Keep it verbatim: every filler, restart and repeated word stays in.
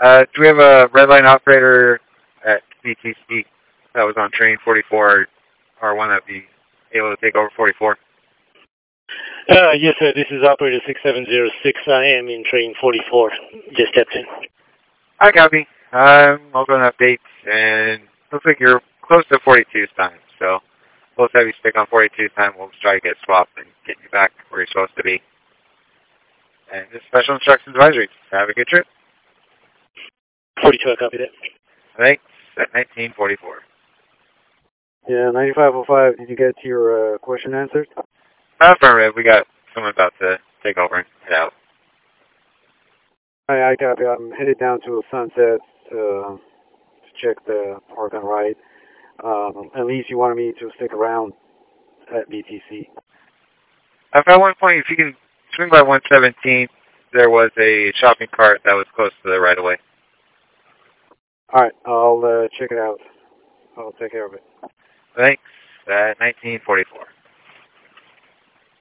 Uh, do we have a red line operator at B T C that was on train forty-four, or one that would be able to take over forty-four? Uh, yes, sir. This is operator six seven zero six. I am in train forty-four. Just stepped in. I copy. Um, I'll go an update, and looks like you're close to forty-two's time, so we'll have you stick on forty-two's time. We'll try to get swapped and get you back where you're supposed to be. And just special instructions advisory. Have a good trip. forty-two, I copy that. Thanks. At nineteen forty-four. Yeah, ninety-five oh five, did you get your uh, question answered? Affirmative. We got someone about to take over and head out. I, I copy. I'm headed down to Sunset uh, to check the park and ride. Um, at least you wanted me to stick around at B T C. At one point, if you can swing by one seventeen, there was a shopping cart that was close to the right-of-way. All right, I'll uh, check it out. I'll take care of it. Thanks. At nineteen forty-four.